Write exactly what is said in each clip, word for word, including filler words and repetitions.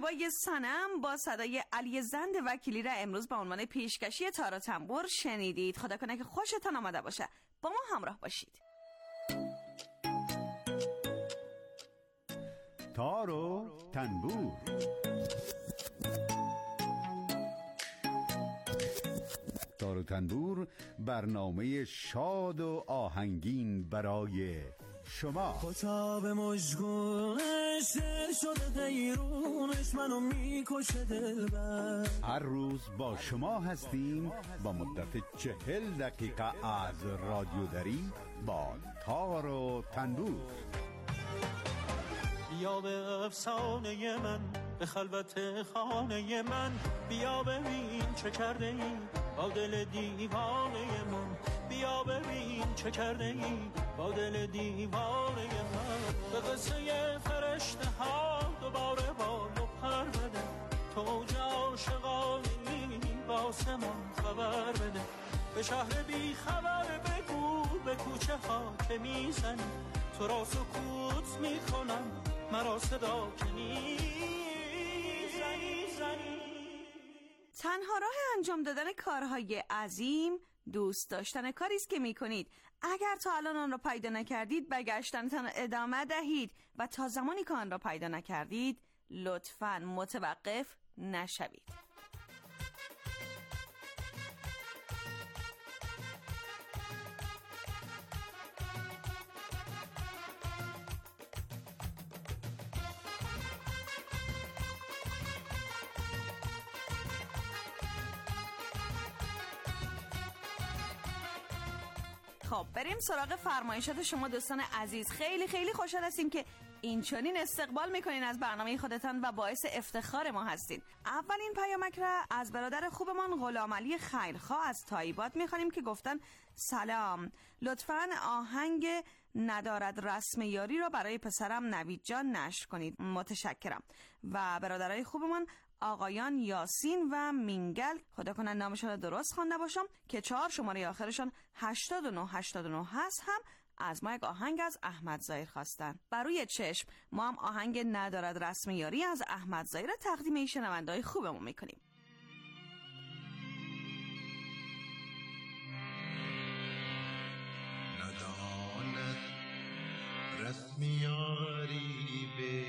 زیبای صنم با صدای علی زند وکیلی را امروز با عنوان پیشکشی تار و تنبور شنیدید. خدا کنه که خوشتان آمده باشه. با ما همراه باشید. تار و تنبور. تار و تنبور برنامه شاد و آهنگین برای شما. خطاب مشگونش دل شده دیرونش منو میکشه دلبر. هر روز با شما هستیم با مدت چهل دقیقه از رادیو دری با تار و تنبور. بیا به افسانه من، به خلوت خانه من، بیا ببین چه کرده ای با دل دیوانه من. بیا ببین چه کرده ای با دل دیوانه من. به قصه فرشته ها دوباره بال و پر بده، توج عاشقانی واسه من خبر بده. به شهر بی خبر بگو به کوچه ها که میزنی، تو را سکوت میکنم مرا صدا که نیزنی زنی. تنها راه انجام دادن کارهای عظیم دوست داشتن کاری است که میکنید. اگر تا الان آن را پیدا نکردید به گشتنتان ادامه دهید و تا زمانی که آن را پیدا نکردید لطفاً متوقف نشوید. خب بریم سراغ فرمایشات شما دوستان عزیز. خیلی خیلی خوشحال هستیم که این چنین استقبال میکنین از برنامه خودتان و باعث افتخار ما هستین. اولین پیامک را از برادر خوبمان غلام علی خیرخواه از تایبات میخوانیم که گفتن سلام، لطفاً آهنگ ندارد رسم یاری را برای پسرم نوید جان نشر کنید، متشکرم. و برادرای خوبمان آقایان یاسین و مینگل، خدا کنه نامشون رو درست خوانده باشم، که چهار شماره آخرشون هشتاد و نه هشتاد و نه هست، هم از ما یک آهنگ از احمد ظاهر خواستن. بر روی چشم ما هم آهنگ ندارد رسم یاری از احمد ظاهر تقدیم این شنونده‌های خوبمون میکنیم. نداند رسم یاری به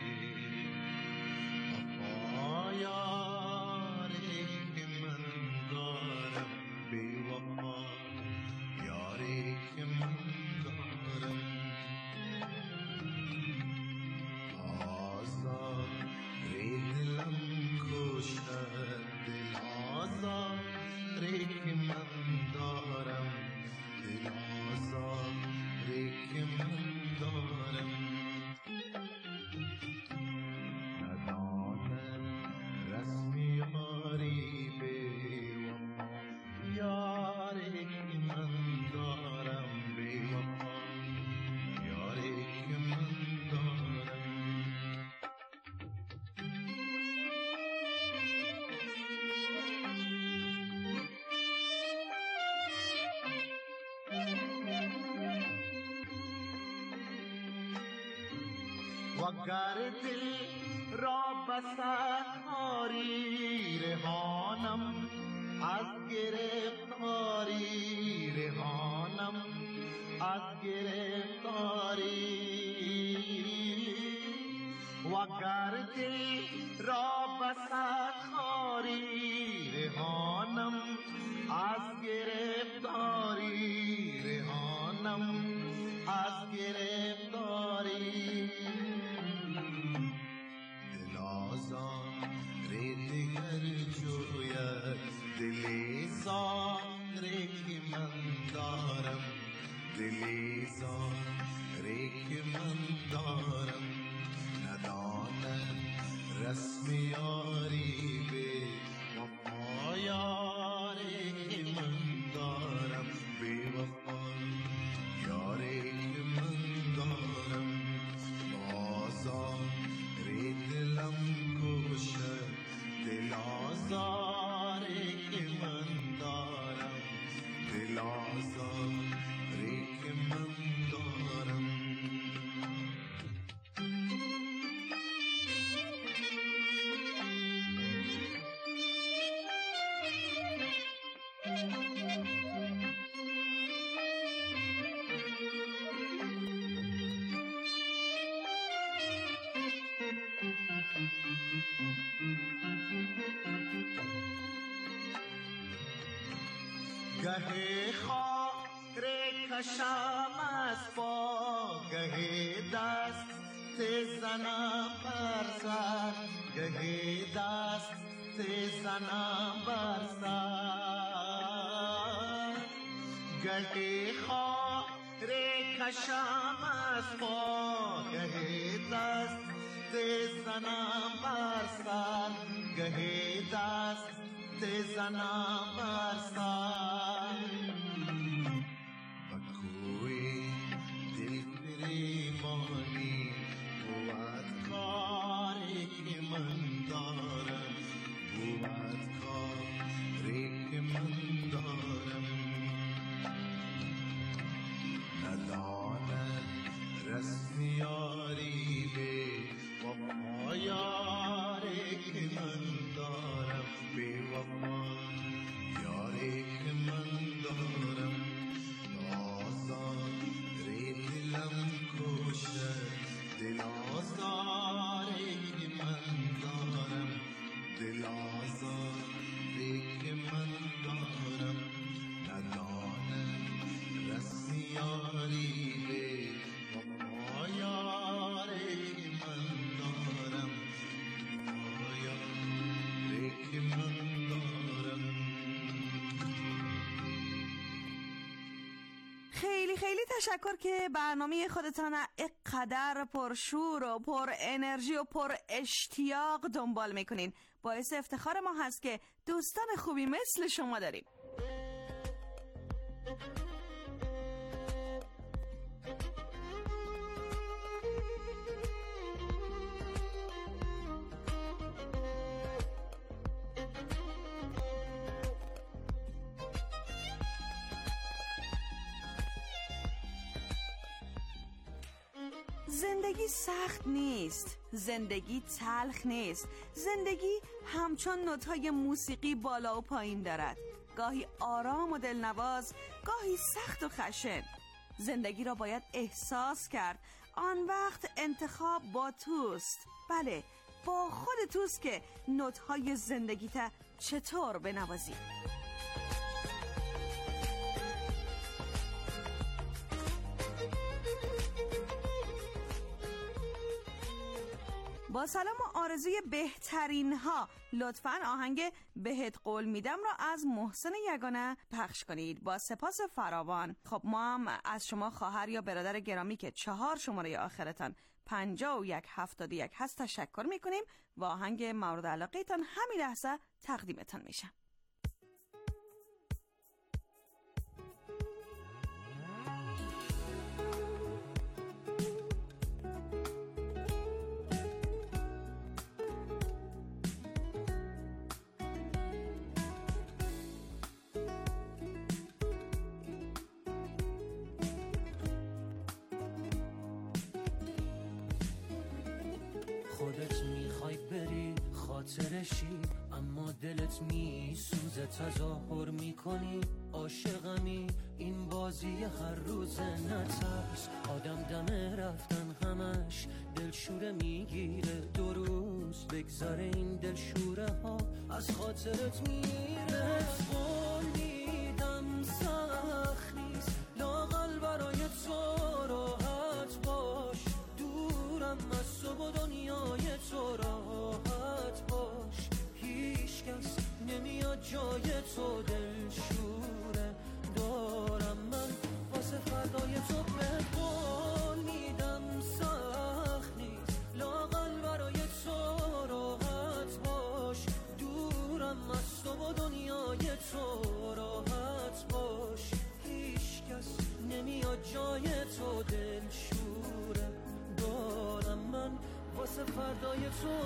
یاری که من دارم، بی وفا یاری که من دارم. آزاد دلم کشد، دل آزاد که من دارم، دل آزاد که من دارم. رسم یاری به وفا یاری که من دارم، به وفا یاری که من دارم. وگر دل را بسخاری رهانم از گرفتاری، رهانم از گرفتاری. وگر دل را بسخاری رهانم از گرفتاری، رهانم از گرفتاری. آزاد دیگر جوید دلی زاری که من دارم، دلی زاری که من دارم. نداند رسم یاری به وفا یاری که من دارم، به وفا یاری که من دارم. آزاد دلم کشد، دل آزاری که من دارم، دل آزاری که من دارم. گه خاک کشم از پا، گه دست زنم بر سر، گه دست زنم بر سر، گه خاک کشم از پا، گه دست زنم بر سر، گه دست زنم بر سر. و کوی دل پریمانی بود کاری که من دارم، بود کاری که من دارم. نداند رسم یاری به وفا یاری که من دارم، به وفا یاری که من دارم. آزاری دلم کشد، دل آزاری که من دارم، دل آزاری که من دارم. نداند رسم یاری به وفا یاری که من دارم، وفا یاری که من دارم. خیلی خیلی تشکر که برنامه خودتان اینقدر پرشور و پر انرژی و پر اشتیاق دنبال میکنین. باعث افتخار ما هست که دوستان خوبی مثل شما داریم. زندگی سخت نیست، زندگی تلخ نیست، زندگی همچون نوت‌های موسیقی بالا و پایین دارد، گاهی آرام و دلنواز، گاهی سخت و خشن. زندگی را باید احساس کرد، آن وقت انتخاب با توست. بله، با خود توست که نوت‌های زندگی تا چطور بنوازی. با سلام و آرزوی بهترین ها لطفاً آهنگ بهت قول میدم را از محسن یگانه پخش کنید. با سپاس فراوان. خب ما هم از شما خواهر یا برادر گرامی که چهار شماره آخرتان پنجاه و یک هفتاد و یک هست تشکر میکنیم و آهنگ مورد علاقه تان همین لحظه تقدیمتان میشم. خودت میخوای بری خاطرشی، اما دلت میسوزه تظاهر میکنی عاشقمی. این بازی هر روز نترس، آدم دم رفتن همش دلشوره میگیره. دو روز بگذاره این دلشوره ها از خاطرت میره. قول میدم سخت نیست لااقل برای تو راحت باش، دورم از تو و دنیای تو راحت باش. هیچ کس نمیاد جای تو دلشوره دارم من واسه فردای تو. به قول میدم سخت نیست لااقل برای تو راحت باش، دورم از تو و دنیای تو راحت باش. هیچ کس نمیاد جای تو دلشوره دارم من واسه فردای تو.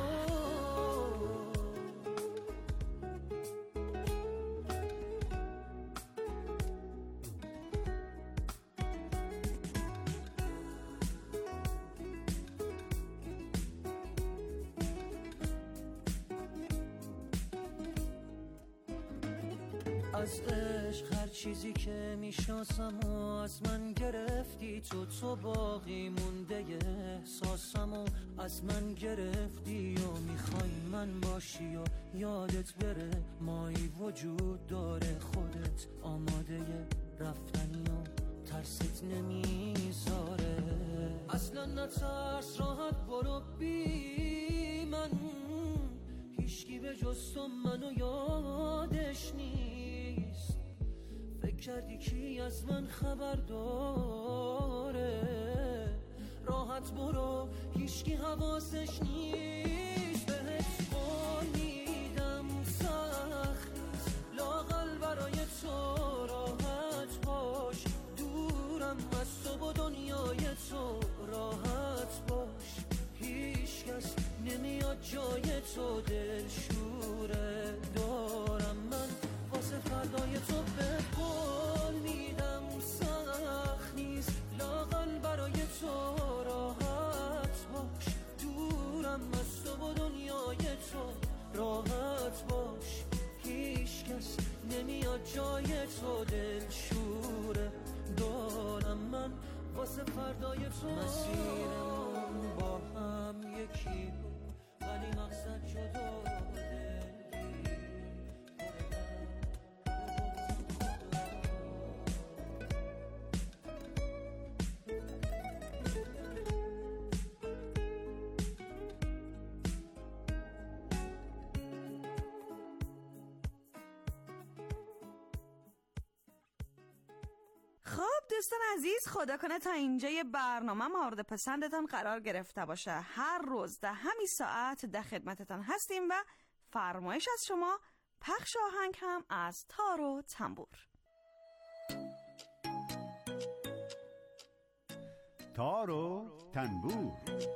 از عشق هر چیزی که میشناسم و از من گرفتی تو، تو باقی مونده احساسم و از من گرفتی و میخوای من من باشی و یادت بره مایی وجود داره، خودت آماده رفتنی و ترست نمیذاره. اصلا نترس راحت برو بی من، هیچکی به جز تو منو یادش نیست. فکر کردی کی از من خبر داره، راحت برو هیچکی حواسش نیست. بهت قول میدم سخت لااقل برای تو راحت باش، دورم از تو و دنیای تو راحت باش. هیچ کس نمیاد جای تو، دلشوره دارم من واسه فردای تو. به قول میدم سخت نیست لااقل برای تو راحت باش، دورم از تو و دنیای تو راحت باش. هیچ کس نمیاد جای تو، دلشوره دارم من واسه فردای تو. مسیرمون با هم یکی بود ولی مقصد جدا. خب دوستان عزیز، خدا کنه تا اینجای برنامه مورد پسندتان قرار گرفته باشه. هر روز در همین ساعت در خدمتتان هستیم و فرمایش از شما پخش آهنگ هم از تار و تنبور. تار و تنبور.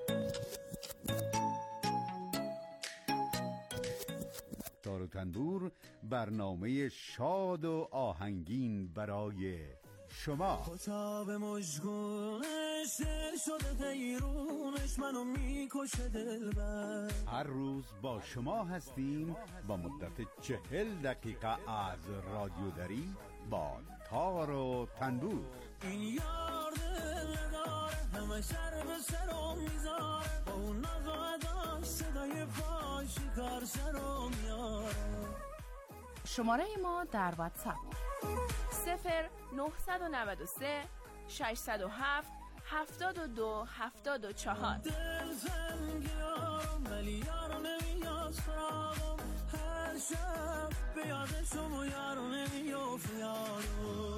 تار و تنبور برنامه شاد و آهنگین برای شما. کتاب مشگونش دل شده غیرونش منو میکشه دلبر. هر روز با شما هستیم با مدت چهل دقیقه از رادیو دری با تار و تنبور. این یار دل داره همه سر به سرم میذاره، با اون نزاده صدای فاشی کار سرم میاره. شماره ما در واتساپ صفر نهصد و نود و سه ششصد و هفت هفتاد و دو هفتاد و چهار. دل زنگ یارم ولی یارو نمیاد سراغم، هر شب به یادشم و یارو نمیافت یارو.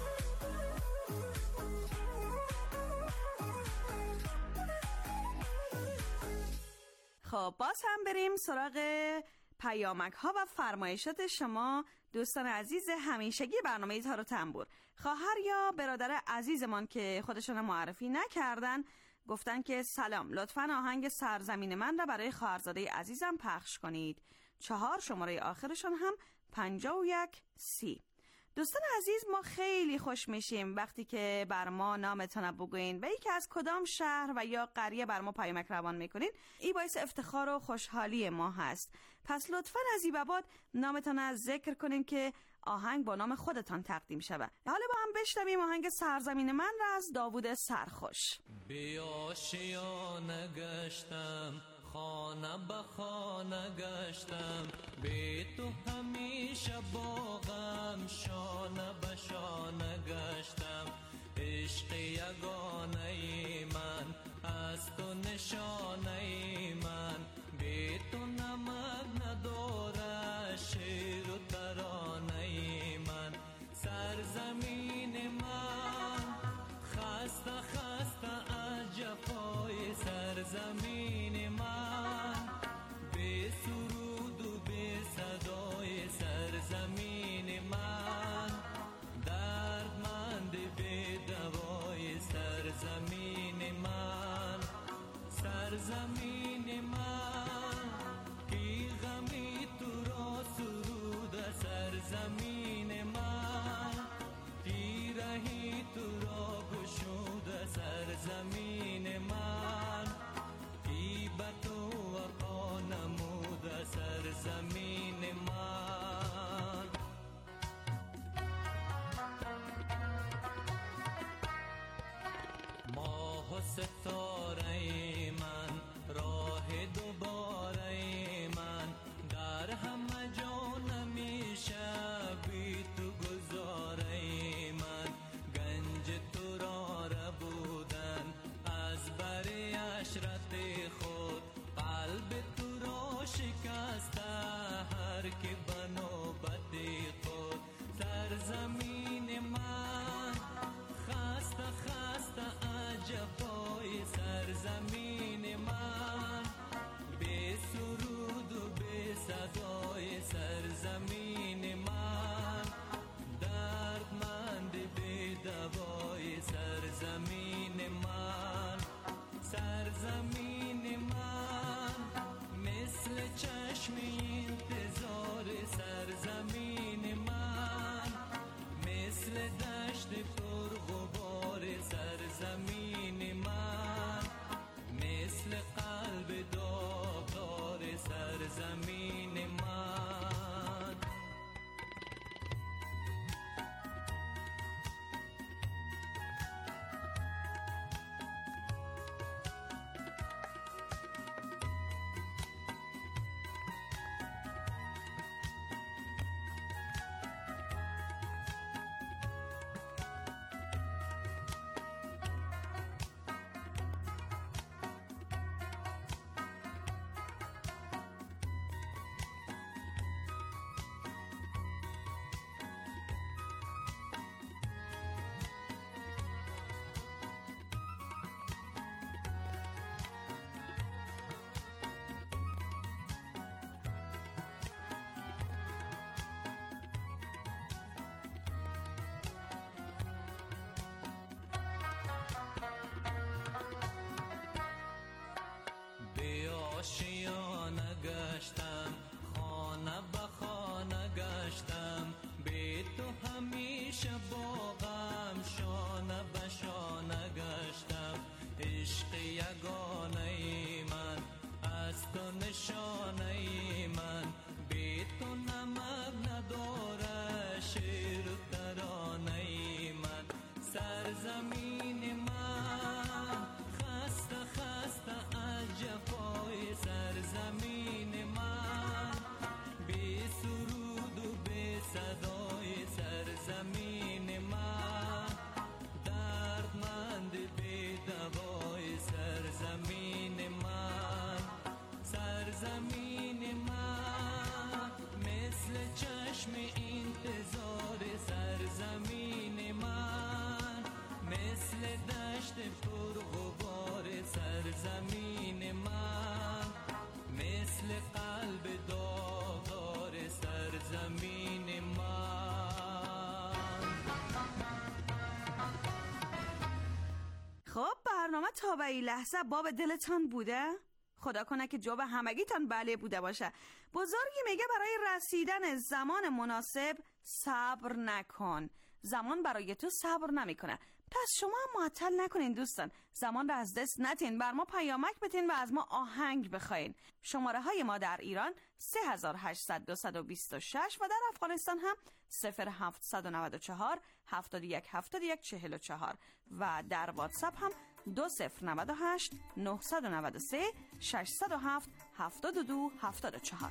خب باز هم بریم سراغ پیامک ها و فرمایشات شما دوستان عزیز همیشگی برنامه تار و تنبور. خواهر یا برادر عزیزمان که خودشون معرفی نکردن گفتن که سلام، لطفاً آهنگ سرزمین من را برای خواهرزاده عزیزم پخش کنید. چهار شماره آخرشون هم پنجاه و یک سی. دوستان عزیز، ما خیلی خوش میشیم وقتی که بر ما نامتون بگوین و یکی از کدام شهر و یا قریه بر ما پیامک روان میکنین. این باعث افتخار و خوشحالی ما هست. پس لطفاً از این به بعد نامتون ذکر کنین که آهنگ با نام خودتان تقدیم شود. حالا با هم بشنویم آهنگ سرزمین من را از داوود سرخوش. بیاشیا نگشتم خانه به خانه گشتم، بی تو همیشه باغم شانه به شانه گشتم. عشق یگانه من از تو نشانه من، بی تو نمک نداره شعر و ترانه من. سرزمین من خسته خسته از جفای سرزمین من، بی سرود و بی صدای سرزمین من. دردمند بی دوای سرزمین من. سرزمین من کی غمی تو را سرود سرزمین من، کی رهی تو را گشود سرزمین من، کی به تو وفا نمود سرزمین من. ماه و ستاره من راه دوباره من، عشرت خود قلب تو را شکسته هر که بنوبت خود سرزمین من خسته خسته عجبای سرزمین من به سرود و به صدای سرزمین من دردمند به دوای سرزمین من سرزمین من مثل چشم انتظار سرزمین من مثل دشت پرغبار سرزمین من مثل قلب داغدار سرزمین من آشیانه گشتم خانه به خانه گشتم به تو همیشه باغم شانه به شانه گشتم عشق یگانه من از تو نشانه من به تو نمک نداره شعر و ترانه من سرزمین من خسته خسته عجبای سرزمین من به سرود و به صدای سرزمین من دردمند به دوای سرزمین من سرزمین من مثل چشم انتظار سرزمین من مثل دشت پرغبار سرزمین من مثل قلب داغدار سرزمین من. خب برنامه تا به این لحظه باب دلتان بوده؟ خدا کنه که جواب همگیتان بله بوده باشه. بزرگی میگه برای رسیدن زمان مناسب صبر نکن، زمان برای تو صبر نمیکنه. پس شما هم معطل نکنین دوستان، زمان را از دست نتین، بر ما پیامک بتین و از ما آهنگ بخواین. شماره های ما در ایران سه هزار و هشتصد دویست و بیست و شش و در افغانستان هم صفر هفتصد و نود و چهار هفتاد و یک هفتاد و یک چهل و چهار و در واتساپ هم دو صفر نود و هشت نهصد و نود و سه ششصد و هفت هفتاد و دو هفتاد و چهار.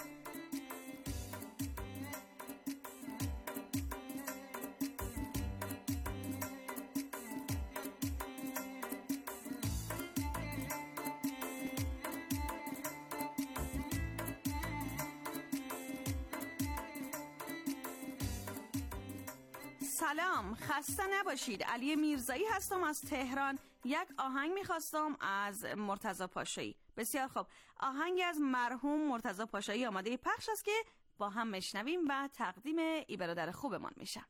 سلام، خسته نباشید. علی میرزایی هستم از تهران. یک آهنگ میخواستم از مرتضی پاشایی. بسیار خوب، آهنگ از مرحوم مرتضی پاشایی آماده پخش است که با هم میشنویم و تقدیم ای برادر خوبمان میشه.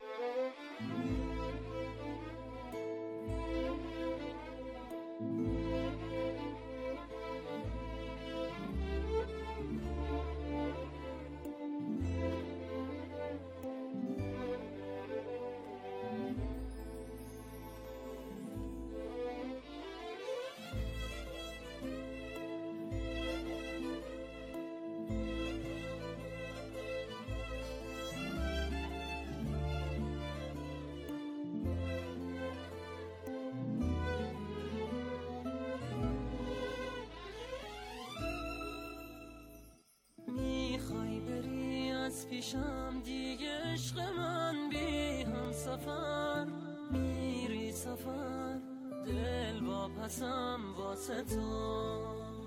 پیشم دیگه عشق من بی هم سفر میری سفر دل واپسم واسه تو،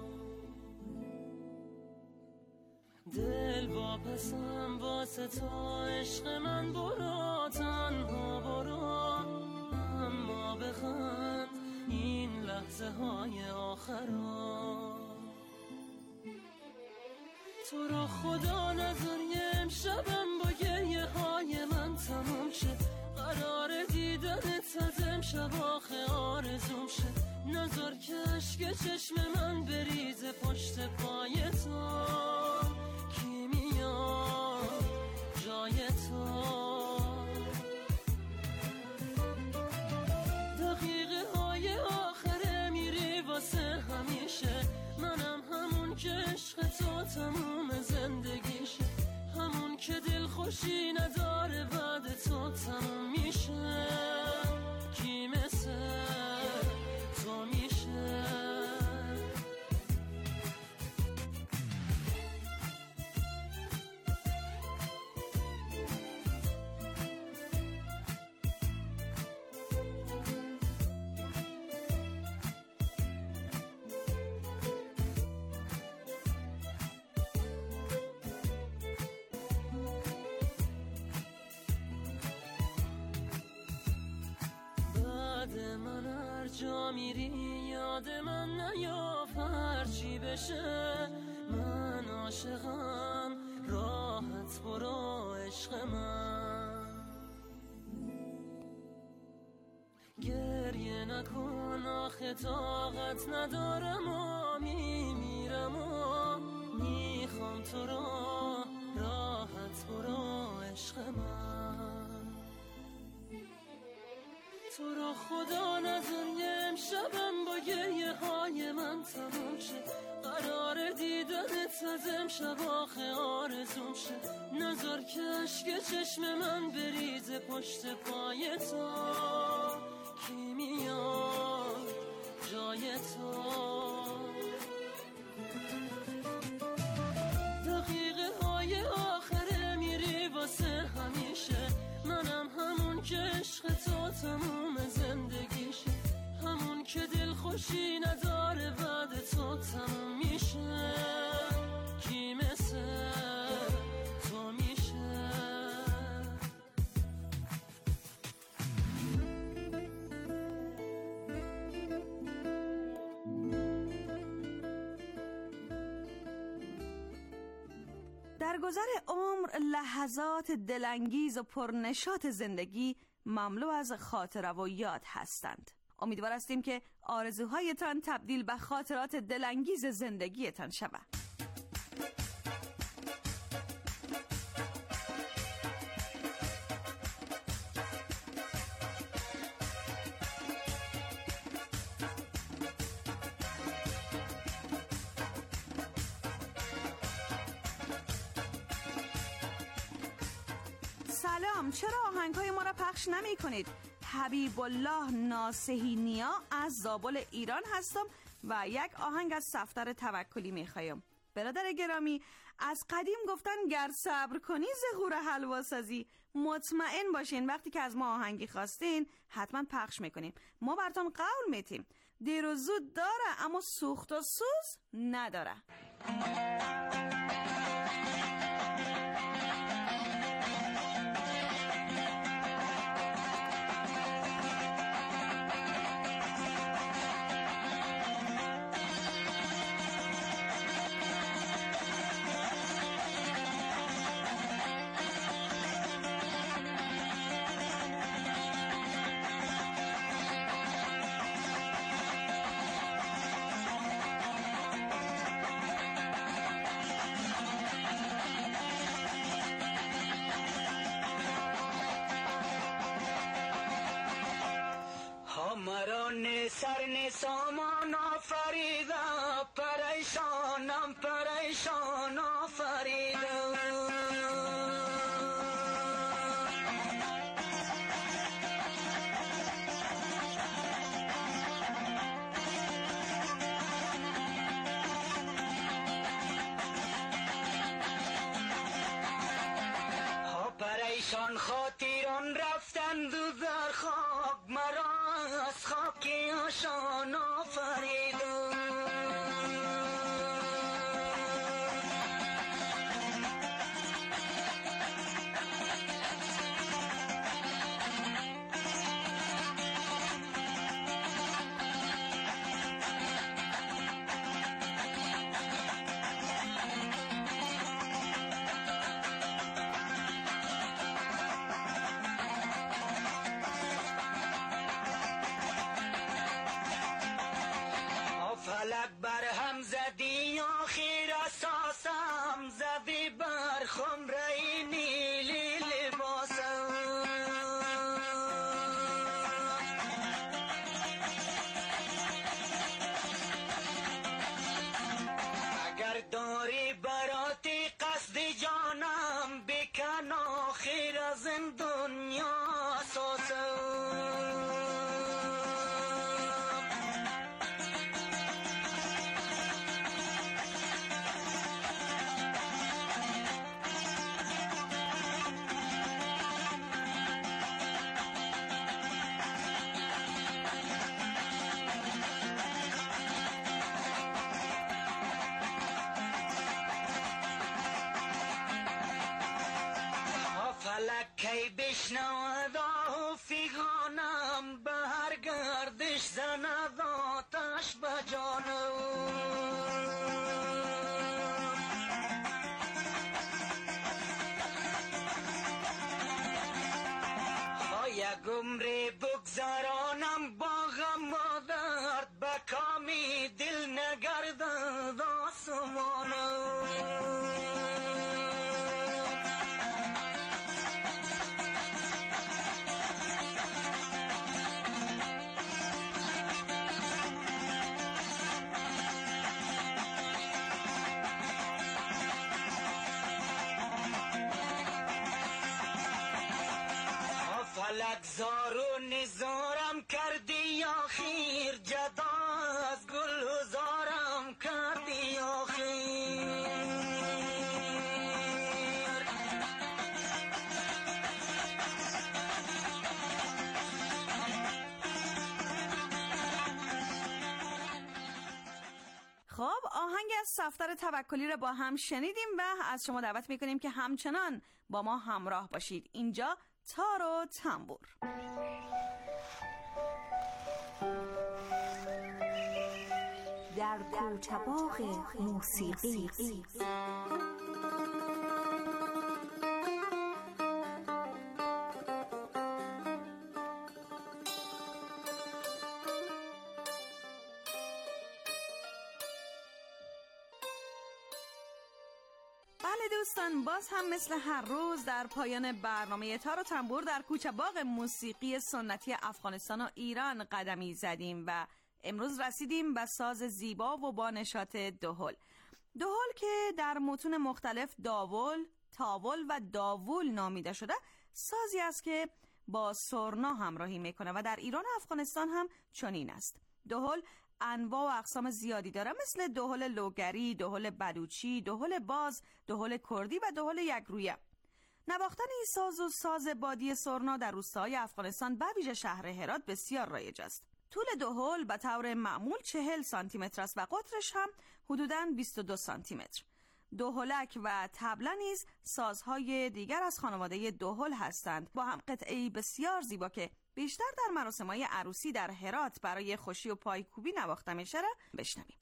دل واپسم واسه تو، عشق من برو تنها برو، اما بخند این لحظه های آخرا. تو رو خدا نذار یه امشبم با گریه های من تموم شه، قرار دیدنت از امشب آخه آرزوم شه، نذار که عشق چشم من بریزه پشت پای تو، کی میاد جای تو. دقیقه های آخره میری واسه همیشه، منم همون که عشق تو تموم زندگیشه، همون که دل خوشی نداره بعد تو تموم میشه، کی مثل تو میشه. من هر جا میری یاد من نیاف، هرچی بشه من عاشقم، راحت برو عشق من. گریه نکن آخه طاقت ندارم و میمیرم و میخوام تو رو، راحت برو عشق من. تو رو خدا نذار یه امشبم با گریه های من تموم شه، قرار دیدنت از امشب آخه آرزوم شه، نذار که عشق چشم من بریزه پشت پای تو، کی میاد جای تو. دقیقه های آخره میری واسه همیشه، منم همون که عشق تو تموم زندگیشه، همون که دل خوشی نداره بعد تو تموم میشه، کی مثل تو میشه. در گذر عمر لحظات دلانگیز و پرنشاط زندگی مملو از خاطره و یاد هستند. امیدوار هستیم که آرزوهایتان تبدیل به خاطرات دلانگیز زندگیتان شود. سلام، چرا آهنگ‌های ما را پخش نمی کنید؟ حبیب الله ناصحینیا از زابل ایران هستم و یک آهنگ از صفدر توکلی می خوایم. برادر گرامی، از قدیم گفتن گر صبر کنی زغور حلوا سازی. مطمئن باشین وقتی که از ما آهنگی خواستین حتما پخش میکنیم. ما براتون قول میتیم. دیر و زود داره اما سوخت و سوز نداره. سر سامان آفریدم، پریشانم پریشان آفریدم. ها پریشان خاطران رفتند و در خواب مرا از خواب که فلک بر هم زدی آخر اساسم زدی بر خمره نیلی لباسم اگر داری براتی قصد جانم بکن آخر از این دنیا اساسم کی بشنود آه فیغانم به هر گردش زند آتش به جانم یک عمر بگذرانم با غم و درد به کامی دل نگردد آسمانم فلک زار و نزارم کردی آخیر جدا از گل و زارم کردی آخیر خب آهنگ از صفدر توکلی رو با هم شنیدیم و از شما دعوت میکنیم که همچنان با ما همراه باشید. اینجا تار و تنبور. در کوچه باغ موسیقی بله دوستان، باز هم مثل هر روز در پایان برنامه تار و تنبور در کوچه باغ موسیقی سنتی افغانستان و ایران قدمی زدیم و امروز رسیدیم به ساز زیبا و با نشاط دهل. دهل که در متون مختلف داول، تاول و داوول نامیده شده، سازی است که با سرنا همراهی میکنه و در ایران و افغانستان هم چنین است. دهل انواع و اقسام زیادی داره، مثل دهل لوگری، دهل بلوچی، دهل باز، دهل کردی و دهل یکرویه. نواختن این ساز و ساز بادی سرنا در روستاهای افغانستان به ویژه شهر هرات بسیار رایج است. طول دهل به طور معمول چهل سانتی متر است و قطرش هم حدوداً بیست و دو سانتی متر. دهلک و طبله نیز سازهای دیگر از خانواده دهل هستند، با هم قطعه‌ای بسیار زیبا که بیشتر در مراسم‌های عروسی در هرات برای خوشی و پایکوبی نواخته میشه را بشنویم.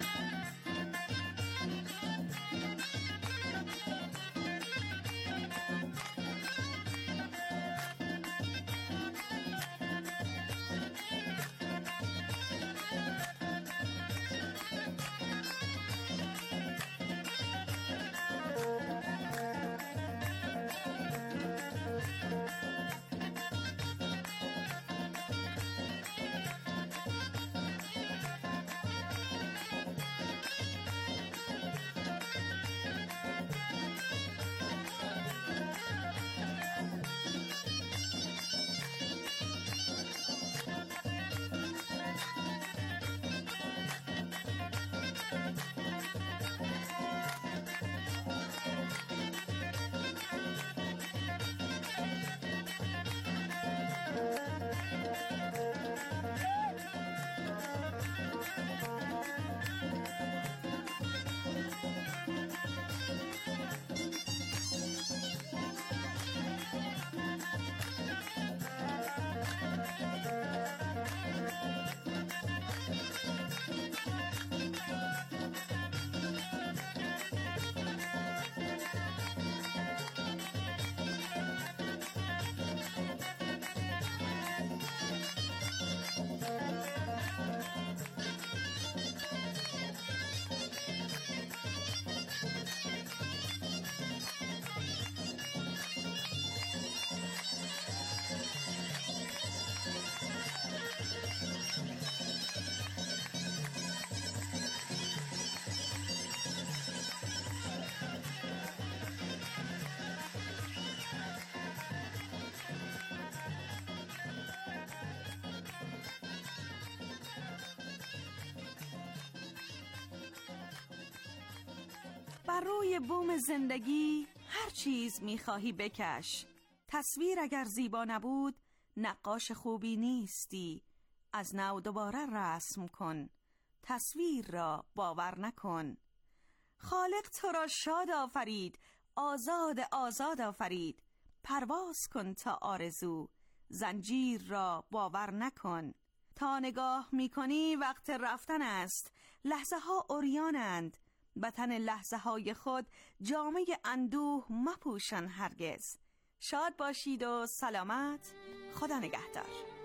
بر روی بوم زندگی هر چیز میخواهی بکش. تصویر اگر زیبا نبود نقاش خوبی نیستی. از نو دوباره رسم کن، تصویر را باور نکن. خالق تو را شاد آفرید، آزاد آزاد آفرید. پرواز کن تا آرزو، زنجیر را باور نکن. تا نگاه میکنی وقت رفتن است، لحظه ها عریانند. وطن لحظه های خود جامه اندوه مپوشن هرگز. شاد باشید و سلامت. خدا نگهدار.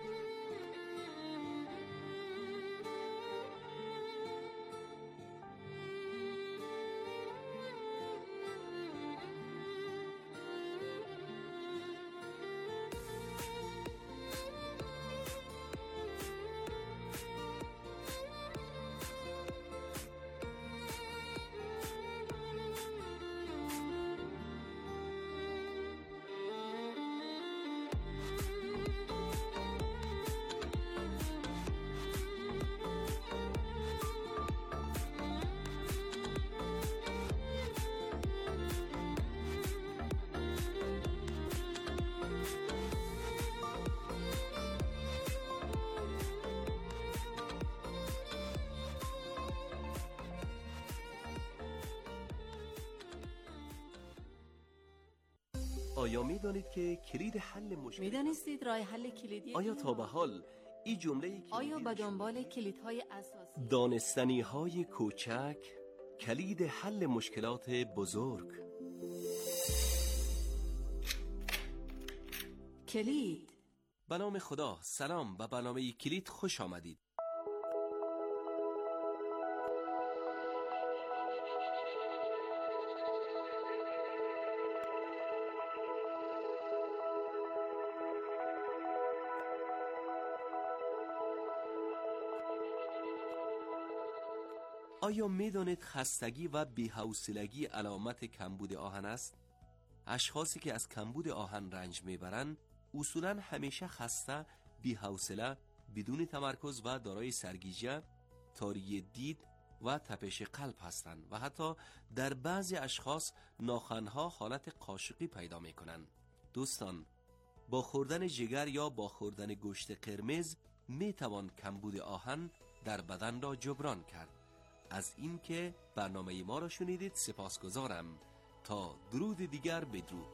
آیا می دانید که کلید حل مشکل می دانستید راه حل کلیدی آیا تا به حال این جمله آیا به دنبال کلیدهای اساسی دانستنی های کوچک کلید حل مشکلات بزرگ؟ کلید. به نام خدا. سلام، به برنامه کلید خوش آمدید. آیا می دانید خستگی و بی‌حوصلگی علامت کمبود آهن است؟ اشخاصی که از کمبود آهن رنج میبرند اصولاً همیشه خسته، بی‌حوصله، بدون تمرکز و دارای سرگیجه، تاری دید و تپش قلب هستند و حتی در بعضی اشخاص ناخنها حالت قاشقی پیدا میکنند. دوستان، با خوردن جگر یا با خوردن گوشت قرمز میتوان کمبود آهن در بدن را جبران کرد. از اینکه برنامه ما را شنیدید سپاسگزارم. تا درود دیگر بدرود.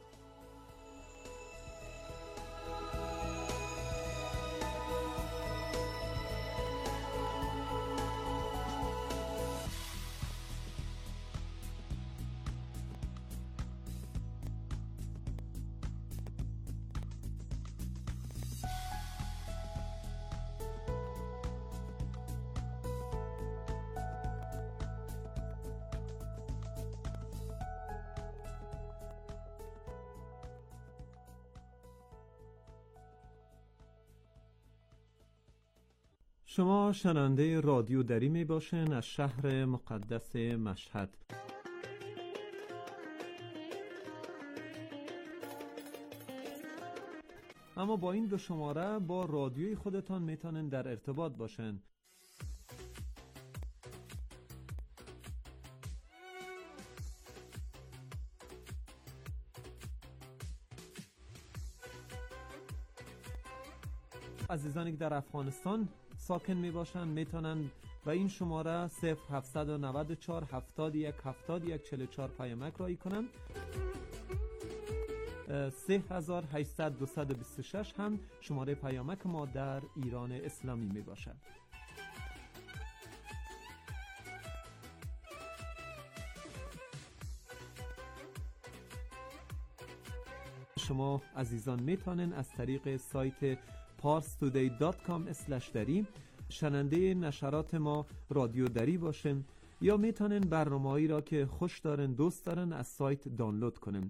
شما شنونده رادیو دری می باشین از شهر مقدس مشهد. اما با این دو شماره با رادیوی خودتان میتونن در ارتباط باشن. عزیزانی که در افغانستان ساکن می باشن میتونن و این شماره صفر هفتصد و نود و چهار هفتاد و یک هفتاد و یک چهل و چهار پیامک رایی کنن. سه هزار و هشتصد دویست و بیست و شش هم شماره پیامک ما در ایران اسلامی می باشد. شما عزیزان میتونن از طریق سایت پارس تودی دات کام اسلش دری شنونده نشرات ما رادیو دری باشن یا میتونن برنامه‌ای را که خوش دارن دوست دارن از سایت دانلود کنن.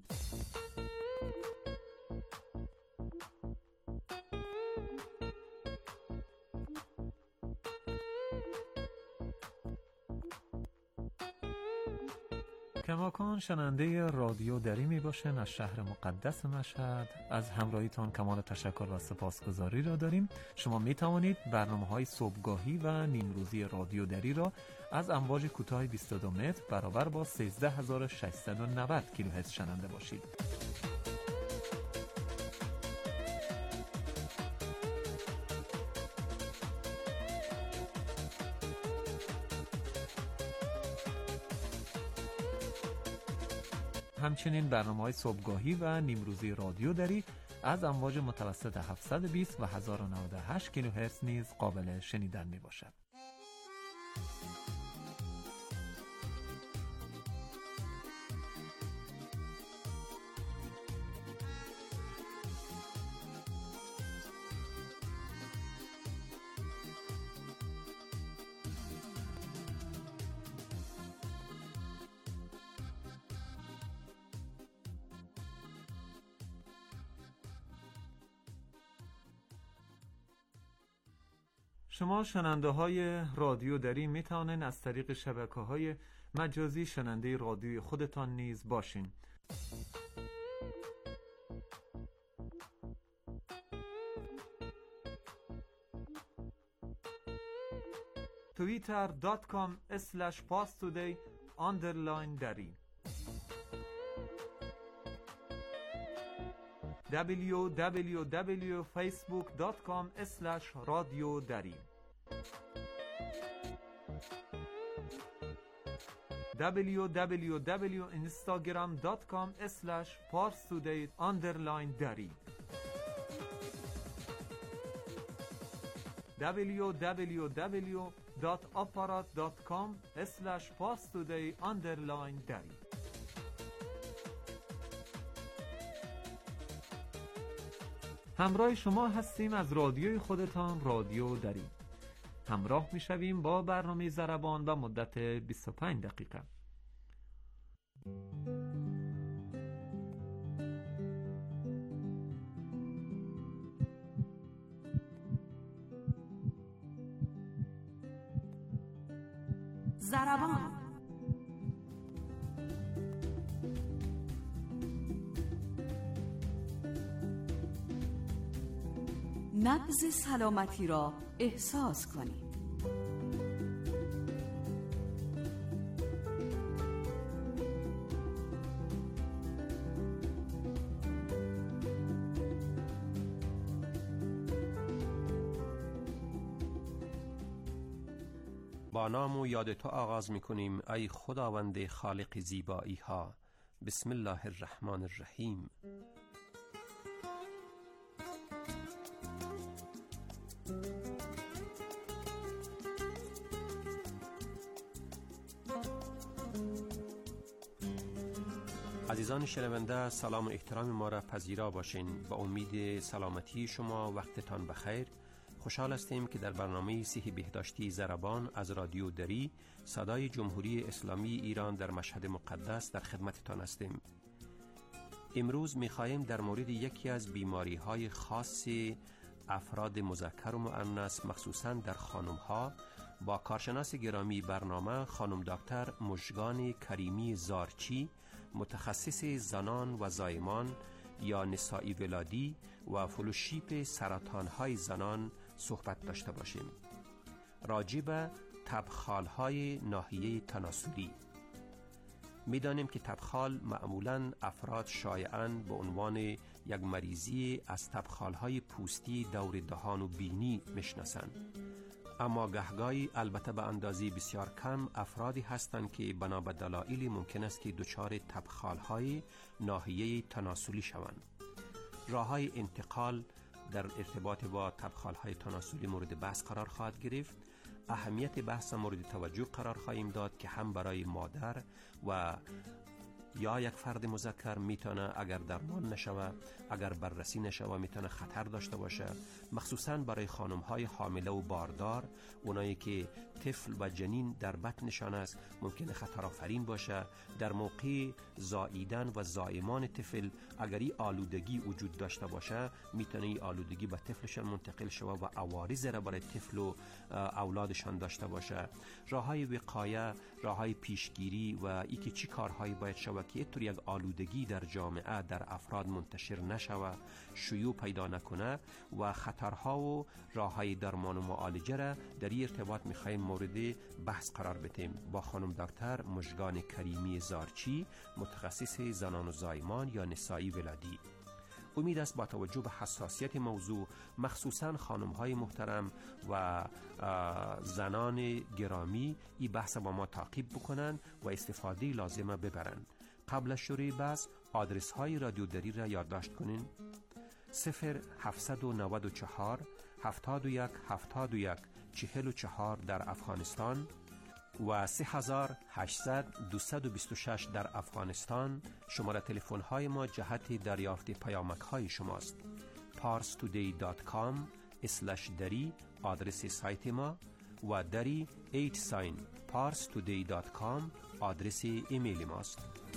کماکان شنونده رادیو دری می باشن از شهر مقدس مشهد. از همراهیتان کمال تشکر و سپاسگزاری را داریم. شما می توانید برنامه‌های صبحگاهی و نیمروزی رادیو دری را از امواج کوتاه بیست و دو متر برابر با سیزده هزار و ششصد و نود کیلوهرتز شنونده باشید. همچنین برنامه‌های صبحگاهی و نیمروزی رادیو دری از امواج متوسط هفتصد و بیست و هزار و نود و هشت کیلوهرتز نیز قابل شنیدن میباشد. شما شنونده های رادیو دری می توانید از طریق شبکه های مجازی شنونده رادیوی خودتان نیز باشین. توییتر دات کام اسلش پاستودی آندرلاین دری دبلیو دبلیو دبلیو فیسبوک دات کام اسلش رادیو دری دبلیو دبلیو دبلیو اینستاگرام دات کام اسلش پارستودی آندرلاین دری دبلیو دبلیو دبلیو دات آپارات دات کام اسلش پارستودی آندرلاین دری. همراه شما هستیم از رادیوی خودتان رادیو دری. همراه می شویم با برنامه ضربان و مدت بیست و پنج دقیقه. ضربان نبض سلامتی را احساس کنید. با نام و یاد تو آغاز می کنیم ای خداوند خالق زیبایی ها. بسم الله الرحمن الرحیم. عزیزان شنونده، سلام و احترام ما را پذیرا باشین. با امید سلامتی شما وقتتان بخیر. خوشحال هستیم که در برنامه صحی بهداشتی ضربان از رادیو دری صدای جمهوری اسلامی ایران در مشهد مقدس در خدمتتان هستیم. امروز می‌خواهیم در مورد یکی از بیماری‌های خاص افراد مذکر و مؤنث مخصوصاً در خانم‌ها با کارشناس گرامی برنامه خانم دکتر مژگان کریمی زارچی، متخصص زنان و زایمان یا نسائی ولادی و فلوشیپ سرطان‌های زنان صحبت داشته باشیم. راجع به تبخال‌های ناحیه تناسلی. می‌دانیم که تبخال معمولاً افراد شایعاً به عنوان یک مریضی از تبخال‌های پوستی دور دهان و بینی میشناسند. اما گهگاهی البته به اندازه بسیار کم افرادی هستند که بنا به دلایلی ممکن است که دچار تبخال‌های ناحیه تناسلی شوند. راه‌های انتقال در ارتباط با تبخال‌های تناسلی مورد بحث قرار خواهد گرفت. اهمیت بحث مورد توجه قرار خواهیم داد که هم برای مادر و یا یک فرد مذکر میتونه اگر درمان نشوه، اگر بررسی نشوه، میتونه خطر داشته باشه، مخصوصا برای خانم های حامله و باردار، اونایی که طفل و جنین در بطنشان است ممکنه خطر آفرین باشه. در موقع زاییدن و زایمان طفل اگر این آلودگی وجود داشته باشه میتونه این آلودگی به طفلشان منتقل شوه و عوارض را برای طفل و اولادشان داشته باشه. راههای وقایه، راههای پیشگیری و ای که چی کارهایی باید شوه که اینطور یک آلودگی در جامعه در افراد منتشر نشوه، شیوع پیدا نکنه و خطرها و راههای درمان و معالجه را در این ارتباط میخوایم مورد بحث قرار بدیم با خانم دکتر مژگان کریمی زارچی، متخصص زنان و زایمان یا نسایی ولادی. امید است با توجه به حساسیت موضوع، مخصوصا خانم های محترم و زنان گرامی این بحث با ما تعقیب بکنن و استفاده لازمه ببرن. قبل از شروع بحث آدرس های رادیو دری را یادداشت کنین: صفر هفتصد و نود و چهار هفتاد و یک هفتاد و یک چهل و چهار در افغانستان و سه هزار و هشتصد دویست و بیست و شش در افغانستان. شماره تلفن های ما جهت دریافت پیامک های شماست. پارس تودی دات کام اسلش دری آدرس سایت ما و دری ایت ساین پارس تودی دات کام آدرس ایمیل ماست.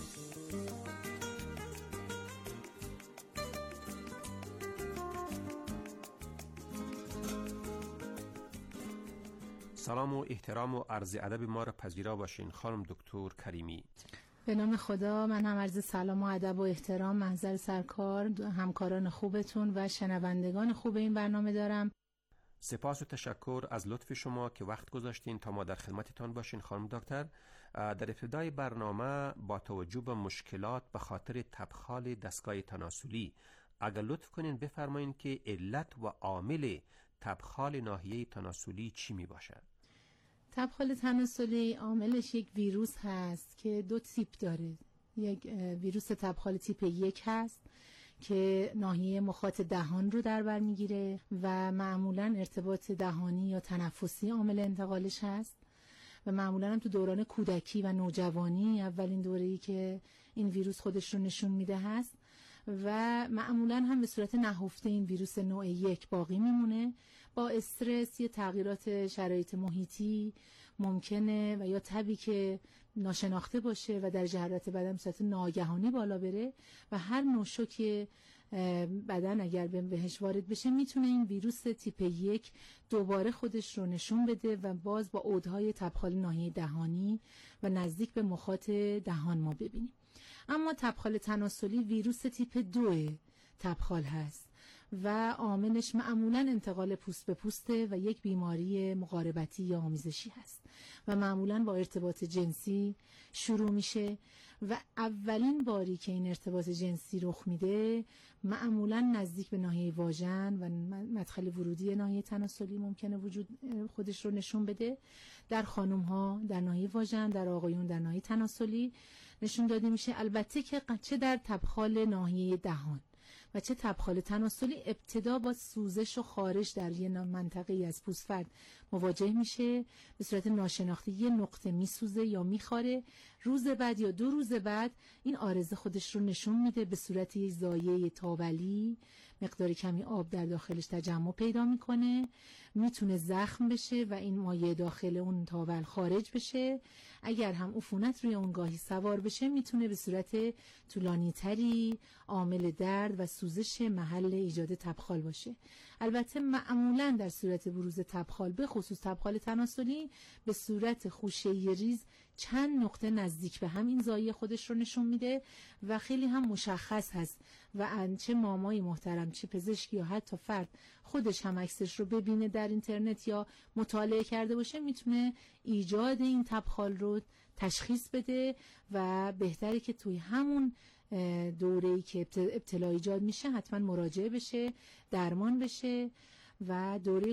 سلام و احترام و عرض ادب ما را پذیرا باشین خانم دکتر کریمی. به نام خدا، من هم عرض سلام و ادب و احترام محضر سرکار، همکاران خوبتون و شنوندگان خوب این برنامه دارم. سپاس و تشکر از لطف شما که وقت گذاشتین تا ما در خدمتتان باشین خانم دکتر. در ابتدای برنامه با توجه به مشکلات به خاطر تبخال دستگاه تناسلی اگر لطف کنین بفرمایین که علت و عامل تبخال ناحیه تناسلی چی می باشه؟ تبخال تناسلی عاملش یک ویروس هست که دو تیپ داره. یک ویروس تبخال تیپ یک هست که ناحیه مخاط دهان رو در بر میگیره و معمولا ارتباط دهانی یا تنفسی عامل انتقالش هست و معمولا هم تو دوران کودکی و نوجوانی اولین دوره‌ای که این ویروس خودش رو نشون میده هست و معمولا هم به صورت نهفته این ویروس نوع یک باقی میمونه. با استرس یا تغییرات شرایط محیطی ممکنه و یا تبی که ناشناخته باشه و در حرارت بدن به صورت ناگهانی بالا بره و هر نوع شوک بدن اگر بهش وارد بشه میتونه این ویروس تیپ یک دوباره خودش رو نشون بده و باز با عودهای تبخال ناحیه دهانی و نزدیک به مخاط دهان ما ببینیم. اما تبخال تناسلی ویروس تیپ دو تبخال هست و عاملش معمولا انتقال پوست به پوسته و یک بیماری مقاربتی یا آمیزشی هست و معمولا با ارتباط جنسی شروع میشه و اولین باری که این ارتباط جنسی رخ میده معمولا نزدیک به ناحیه واژن و مدخل ورودی ناحیه تناسلی ممکنه وجود خودش رو نشون بده. در خانم ها در ناحیه واژن، در آقایون در ناحیه تناسلی نشون داده میشه. البته که چه در تبخال ناحیه دهان و چه تبخال تناسلی ابتدا با سوزش و خارش در یه منطقه از پوست فرد مواجه میشه، به صورت ناشناخته یه نقطه میسوزه یا میخاره. روز بعد یا دو روز بعد این عارضه خودش رو نشون میده به صورت یه زایه تاولی، مقدار کمی آب در داخلش تجمع پیدا میکنه، میتونه زخم بشه و این مایع داخل اون تاول خارج بشه. اگر هم عفونت روی اون گاهی سوار بشه میتونه به صورت طولانی تری عامل درد و سوزش محل ایجاد تبخال باشه. البته معمولا در صورت بروز تبخال به خصوص تبخال تناسلی به صورت خوشه ریز چند نقطه نزدیک به هم این زایه خودش رو نشون میده و خیلی هم مشخص هست و چه مامای محترم چه پزشکی یا حتی فرد خودش هم عکسش رو ببینه در اینترنت یا مطالعه کرده باشه میتونه ایجاد این تبخال رو تشخیص بده و بهتره که توی همون دوره‌ای که ابتلا ایجاد میشه حتما مراجعه بشه، درمان بشه و دوره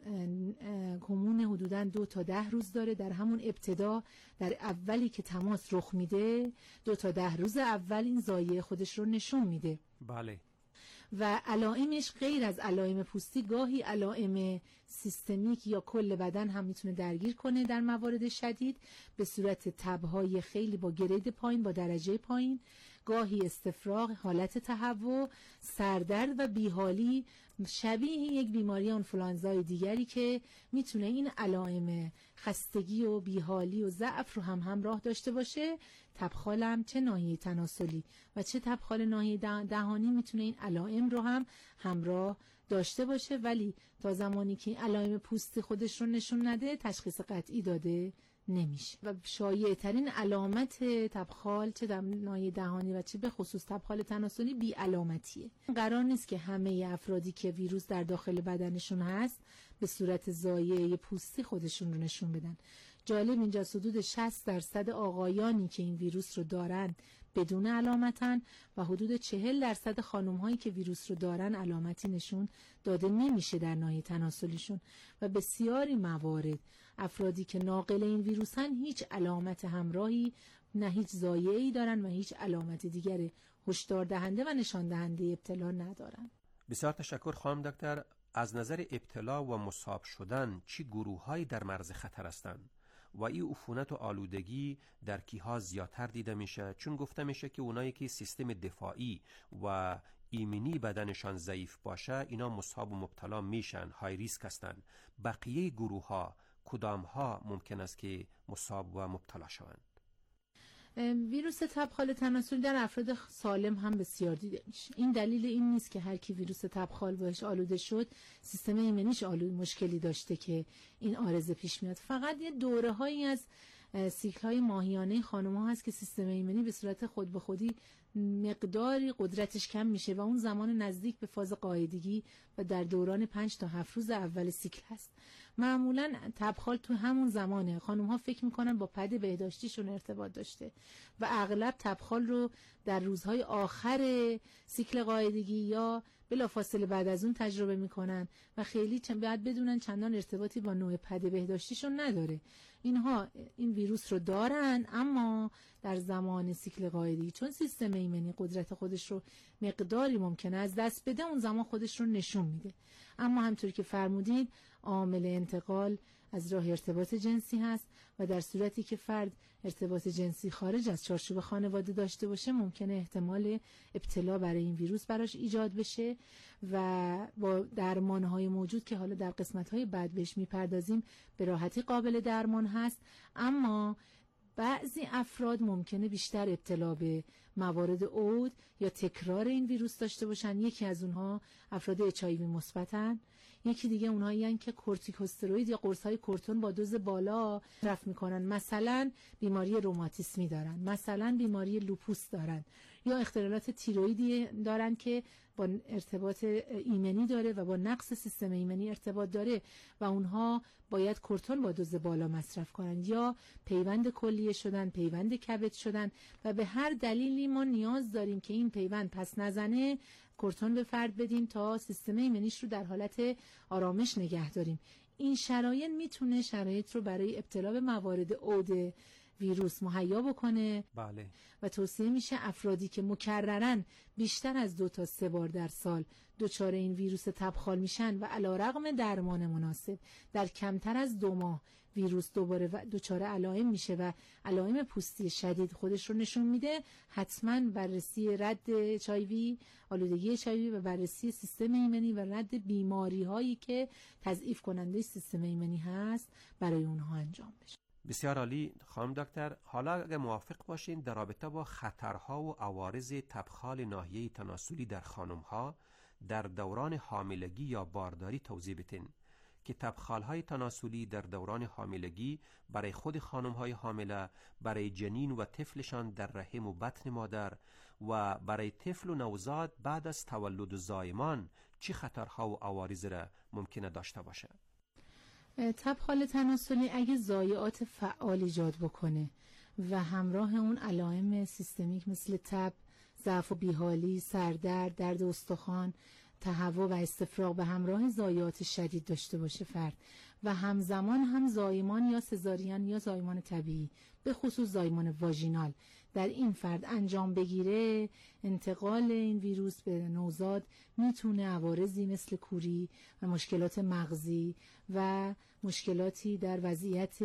کمون حدوداً دو تا ده روز داره. در همون ابتدا در اولی که تماس رخ میده دو تا ده روز اول این زایه خودش رو نشون میده. بله. و علائمش غیر از علائم پوستی گاهی علائم سیستمیک یا کل بدن هم میتونه درگیر کنه در موارد شدید به صورت تب‌های خیلی با گرید پایین، با درجه پایین، گاهی استفراغ، حالت تهوع، سردرد و بیحالی شبیه یک بیماری آنفولانزای دیگری که میتونه این علائم خستگی و بیحالی و ضعف رو هم همراه داشته باشه. تبخال هم چه ناحیه تناسلی و چه تبخال ناحیه دهانی میتونه این علائم رو هم همراه داشته باشه، ولی تا زمانی که علائم پوستی خودش رو نشون نده تشخیص قطعی داده نمیشه. و شایع ترین علامت تبخال چه در ناحیه دهانی و چه به خصوص تبخال تناسلی بی علامتیه. قرار نیست که همه افرادی که ویروس در داخل بدنشون هست به صورت ضایعه پوستی خودشون رو نشون بدن. جالب اینجاست حدود شصت درصد آقایانی که این ویروس رو دارن بدون علامتن و حدود چهل درصد خانم هایی که ویروس رو دارن علامتی نشون داده نمیشه در ناحیه تناسلیشون. و بسیاری موارد افرادی که ناقل این ویروسن هیچ علامت همراهی، نه هیچ ضایعه‌ای دارن و هیچ علامت دیگر هشدار دهنده و نشان دهنده ابتلا ندارن. بسیار تشکر خانم دکتر. از نظر ابتلا و مصاب شدن چی گروه‌هایی در معرض خطر هستند و این عفونت و آلودگی در کیها زیادتر دیده میشه؟ چون گفته میشه که اونایی که سیستم دفاعی و ایمنی بدنشان ضعیف باشه اینا مصاب و مبتلا میشن، های ریسک هستن. بقیه گروه ها کدام ها ممکن است که مصاب و مبتلا شوند؟ ویروس تبخال تناسلی در افراد سالم هم بسیار دیده میشه. این دلیل این نیست که هر کی ویروس تبخال باش آلوده شد سیستم ایمنیش آلود مشکلی داشته که این عارضه پیش میاد. فقط یه دوره هایی از سیکل های ماهیانه خانم ها هست که سیستم ایمنی به صورت خود به خودی مقداری قدرتش کم میشه و اون زمان نزدیک به فاز قاعدگی و در دوران پنج تا هفت روز اول سیکل هست. معمولا تبخال تو همون زمانه. خانم ها فکر میکنن با پد بهداشتیشون ارتباط داشته و اغلب تبخال رو در روزهای آخر سیکل قاعدگی یا بلافاصله بعد از اون تجربه میکنن و خیلی بعد بدونن چندان ارتباطی با نوع پد بهداشتیشون نداره. اینها این ویروس رو دارن اما در زمان سیکل قاعدگی چون سیستم ایمنی قدرت خودش رو مقداری ممکنه از دست بده اون زمان خودش رو نشون میده. اما همطور که فرمودید عامل انتقال از راه ارتباط جنسی هست و در صورتی که فرد ارتباط جنسی خارج از چارچوب خانواده داشته باشه ممکنه احتمال ابتلا برای این ویروس براش ایجاد بشه و با درمانهای موجود که حالا در قسمت‌های بعد بهش میپردازیم به راحتی قابل درمان هست. اما بعضی افراد ممکنه بیشتر ابتلا به موارد عود یا تکرار این ویروس داشته باشن. یکی از اونها افراد اچ آی وی مثبتن، یکی دیگه اونهایی هستن که کورتیکوستروید یا قرص‌های کورتون با دوز بالا مصرف میکنن، مثلا بیماری روماتیسمی دارن، مثلا بیماری لوپوس دارن یا اختلالات تیرویدی دارن که با ارتباط ایمنی داره و با نقص سیستم ایمنی ارتباط داره و اونها باید کورتون با دوز بالا مصرف کنن یا پیوند کلیه شدن، پیوند کبد شدن و به هر دلیلی ما نیاز داریم که این پیوند پس نزنه کورتون به فرد بدیم تا سیستم ایمنیش رو در حالت آرامش نگه داریم. این شرایط میتونه شرایط رو برای ابتلا به موارد عود ویروس مهیا بکنه. بله. و توصیه میشه افرادی که مکرراً بیشتر از دو تا سه بار در سال دچار این ویروس تبخال میشن و علیرغم درمان مناسب در کمتر از دو ماه ویروس دوباره دچار علائم میشه و علائم پوستی شدید خودش رو نشون میده، حتما بررسی رد اچ آی وی، آلودگی اچ آی وی و بررسی سیستم ایمنی و رد بیماری هایی که تضعیف کننده سیستم ایمنی هست برای اونها انجام بشه. بسیار عالی خانم دکتر. حالا اگه موافق باشین در رابطه با خطرها و عوارض تبخال ناحیه تناسلی در خانم‌ها در دوران حاملگی یا بارداری توضیح بدین که تبخال‌های تناسلی در دوران حاملگی برای خود خانم‌های حامله، برای جنین و طفلشان در رحم و بطن مادر و برای طفل و نوزاد بعد از تولد و زایمان چه خطرها و عوارض را ممکنه داشته باشه؟ تبخال تناسلی اگه ضایعات فعال ایجاد بکنه و همراه اون علائم سیستمیک مثل تب، ضعف و بیحالی، سردرد، درد استخوان، تهوع و استفراغ به همراه ضایعات شدید داشته باشه فرد و همزمان هم زایمان یا سزارین یا زایمان طبیعی به خصوص زایمان واژینال در این فرد انجام بگیره، انتقال این ویروس به نوزاد میتونه عوارضی مثل کوری و مشکلات مغزی و مشکلاتی در وضعیت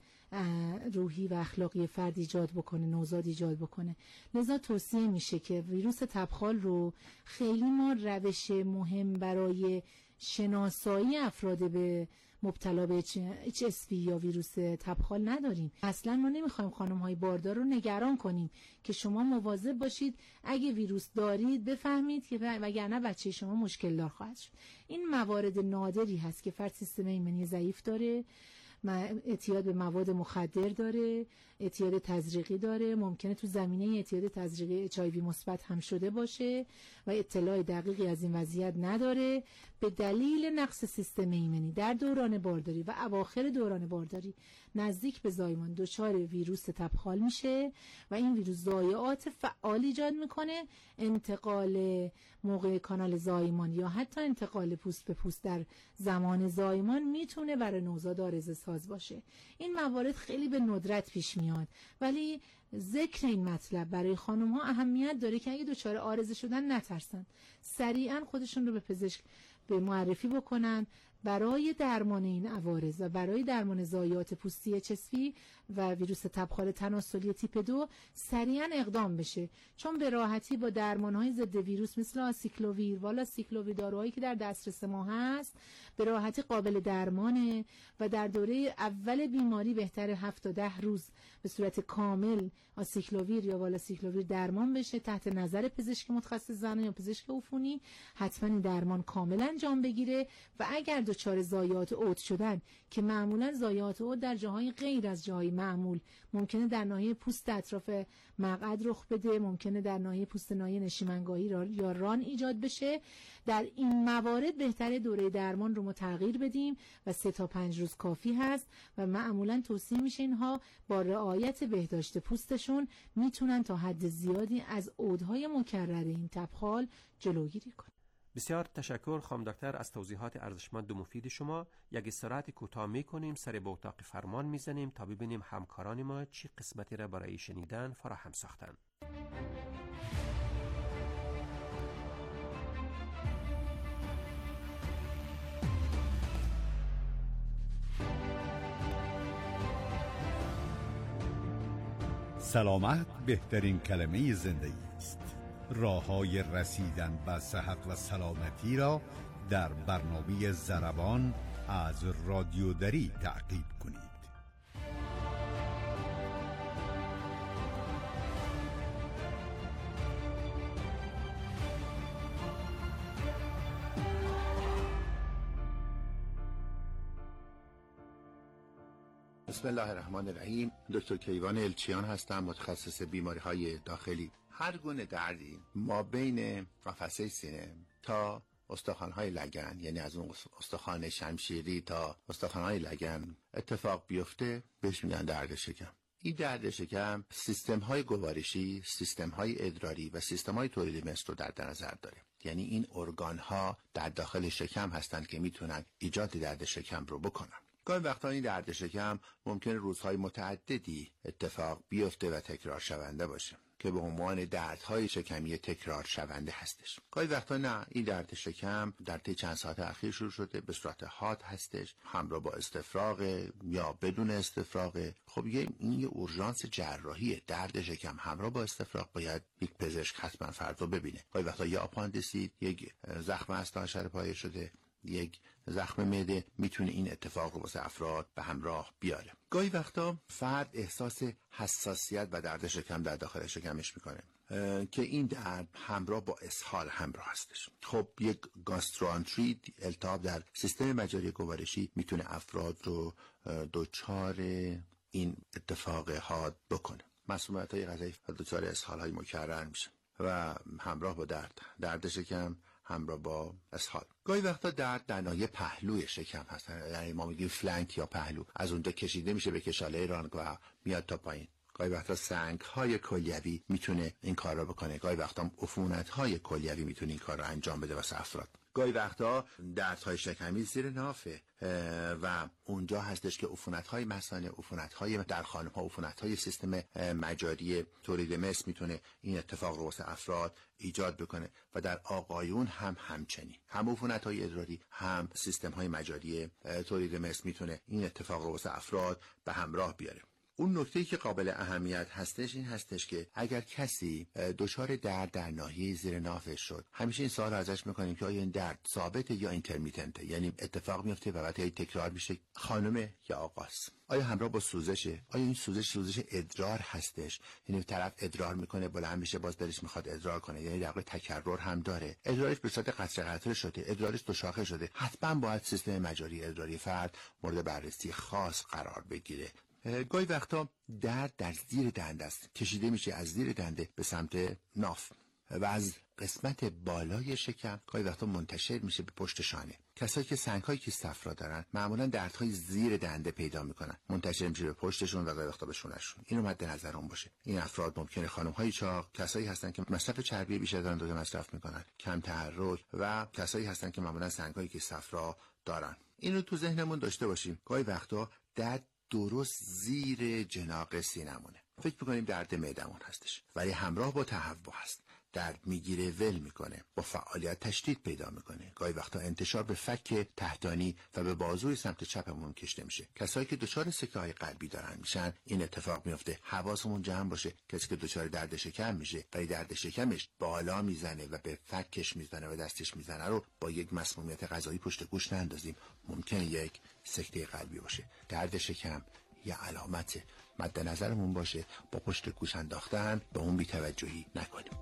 روحی و اخلاقی فرد ایجاد بکنه، نوزاد ایجاد بکنه. لذا توصیه میشه که ویروس تبخال رو خیلی ما روش مهم برای شناسایی افراد به مبتلا به اچ اس وی یا ویروس تبخال نداریم. اصلا ما نمیخوایم خانم های باردار رو نگران کنیم که شما مواظب باشید اگه ویروس دارید بفهمید که وگرنه بچه شما مشکل دار خواهد شد. این موارد نادری هست که فرد سیستم ایمنی ضعیف داره، اعتیاد به مواد مخدر داره، اعتیاد تزریقی داره، ممکنه تو زمینه اعتیاد تزریقی اچ آی وی مثبت هم شده باشه و اطلاع دقیقی از این وضعیت نداره. به دلیل نقص سیستم ایمنی در دوران بارداری و اواخر دوران بارداری نزدیک به زایمان دچار ویروس تبخال میشه و این ویروس ضایعات فعال ایجاد میکنه. انتقال موقع کانال زایمان یا حتی انتقال پوست به پوست در زمان زایمان میتونه برای نوزاد عارضه ساز باشه. این موارد خیلی به ندرت پیش میاد، ولی ذکر این مطلب برای خانم ها اهمیت داره که اگه دچار عارضه شدن نترسن، سریعا خودشون رو به پزشک به معرفی بکنن برای درمان این عوارض و برای درمان ضایعات پوستی اچ اس وی و ویروس تبخال تناسلی تیپ دو سریعا اقدام بشه، چون به راحتی با درمان‌های ضد ویروس مثل آسیکلوویر، والا سیکلوویر، داروهایی که در دسترس ما هست به راحتی قابل درمانه و در دوره اول بیماری بهتر هفت تا ده روز به صورت کامل آسیکلوویر یا والا سیکلوویر درمان بشه تحت نظر پزشک متخصص زنان یا پزشک عفونی. حتما این درمان کامل انجام بگیره و اگر دچار ضایعات عود شدن که معمولا ضایعات عود در جاهای غیر از جاهای معمول، ممکنه در ناحیه پوست اطراف مقعد رخ بده، ممکنه در ناحیه پوست ناحیه نشیمنگاهی یا ران ایجاد بشه، در این موارد بهتره دوره درمان رو ما تغییر بدیم و سه تا پنج روز کافی هست و معمولا توصیه میشه اینها با رعایت بهداشت پوستشون میتونن تا حد زیادی از عودهای مکرر این تبخال جلوگیری کنن. بسیار تشکر خانم دکتر از توضیحات ارزشمند و مفید شما. یک استراحت کوتاه میکنیم، سر به اتاق فرمان میزنیم تا ببینیم همکاران ما چی قسمتی را برای شنیدن فراهم ساختند. سلامت بهترین کلمه زندگی است. راه‌های رسیدن به صحت و سلامتی را در برنامه ضربان از رادیو دری تعقیب کنید. بسم الله الرحمن الرحیم. دکتر کیوان الچیان هستم، متخصص بیماری‌های داخلی. هر گونه دردی ما بین قفسه سینه تا استخوان‌های لگن، یعنی از اون استخوان شمشیری تا استخوان‌های لگن اتفاق بیفته بهش میگن درد شکم. این درد شکم سیستم‌های گوارشی، سیستم‌های ادراری و سیستم‌های تولید مثل رو در نظر داره. یعنی این ارگان‌ها در داخل شکم هستند که میتونن ایجاد درد شکم رو بکنن. گاهی وقتا این درد شکم ممکنه روزهای متعددی اتفاق بیفته و تکرار شونده باشه که به عنوان دردهای شکمی تکرار شونده هستش. گاهی وقتا نه، این درد شکم در طی چند ساعت اخیر شروع شده، به صورت حاد هستش، همراه با استفراغ یا بدون استفراغ. خب یه این یه اورژانس جراحیه. درد شکم همراه با استفراغ باید یک پزشک حتما فرد رو ببینه. گاهی وقتا یا آپاندیسیت، یک زخم از حشره پایه شده، یک زخم معده میتونه این اتفاق رو واسه افراد به همراه بیاره. گاهی وقتا فرد احساس حساسیت و درد شکم در داخل شکمش میکنه که این درد همراه با اسهال همراه هستش. خب یک گاستروانتریت، التهاب در سیستم مجاری گوارشی، میتونه افراد رو دچار این اتفاق حاد بکنه. مسمومیت‌های غذایی دچار اسهال‌های مکرر میشه و همراه با درد درد شکم همراه با اسهال. گاهی وقتا درد در ناحیه پهلوی شکم هست، یعنی ما میگیم فلنک یا پهلو، از اونجا کشیده میشه به کشاله رانگ و میاد تا پایین. گاهی وقتا سنگ‌های کلیوی میتونه این کار رو بکنه. گاهی وقتا عفونت‌های کلیوی میتونه این کار رو انجام بده واسه افراد. گاهی وقتا دردهای شکمی زیر نافه و اونجا هستش که عفونت‌های مثانه، عفونت‌های در خانم‌ها، عفونت‌های سیستم مجاری تولید مثل میتونه این اتفاق رو واسه افراد ایجاد بکنه و در آقایون هم همچنین. هم عفونت‌های ادراری هم سیستم‌های مجاری تولید مثل میتونه این اتفاق رو واسه افراد به همراه بیاره. اون نکته‌ای که قابل اهمیت هستش این هستش که اگر کسی دچار درد در ناحیه زیر نافش شد، همیشه این سوال ازش میکنیم که آیا این درد ثابته یا اینترمیتنته، یعنی اتفاق میفته و بعد تکرار میشه، خانم یا آقاست. آیا همراه با سوزشه؟ آیا این سوزش سوزش ادرار هستش؟ یعنی طرف ادرار میکنه بلند میشه باز دلش میخواد ادرار کنه، یعنی در واقع تکرر هم داره. ادرارش به صورت قطره قطره شده، ادرارش دو شاخه شده. حتما باید سیستم مجاری ادراری فرد مورد بررسی خاص قرار بگیره. گاهی وقتا درد در زیر دنده است، کشیده میشه از زیر دنده به سمت ناف و از قسمت بالای شکم گاهی وقتا منتشر میشه به پشت شانه. کسایی که سنگ‌های کیست صفرا دارن معمولا دردهای زیر دنده پیدا میکنن، منتشر میشه به پشتشون و گاهی وقتا به شونه‌شون. اینو مد نظرمون باشه. این افراد ممکنه خانم‌های چاق، کسایی هستن که مصرف چربی بیشتر دارن و مصرف میکنن، کم تحرک و کسایی هستن که معمولا سنگ‌های کیست صفرا دارن. اینو تو ذهنمون داشته باشیم. گاهی وقتا درد درست زیر جناق سینمونه، فکر میکنیم درد معدمون هستش، ولی همراه با تهوع هست. درد میگیره ول میکنه، با فعالیت تشدید پیدا میکنه. گاهی وقتا انتشار به فک تحتانی و به بازوی سمت چپمون کشیده میشه. کسایی که دچار سکته قلبی دارن میشن این اتفاق میفته. حواسمون جمع باشه. کسی که دچار درد شکم میشه ولی درد شکمش بالا میزنه و به فکش میزنه و دستش میزنه رو با یک مسمومیت غذایی پشت گوش نندازیم، ممکنه یک سکته قلبی باشه. درد شکم یه علامت مد نظرمون باشه، با پشت گوش انداختن به اون بی‌توجهی نکنیم.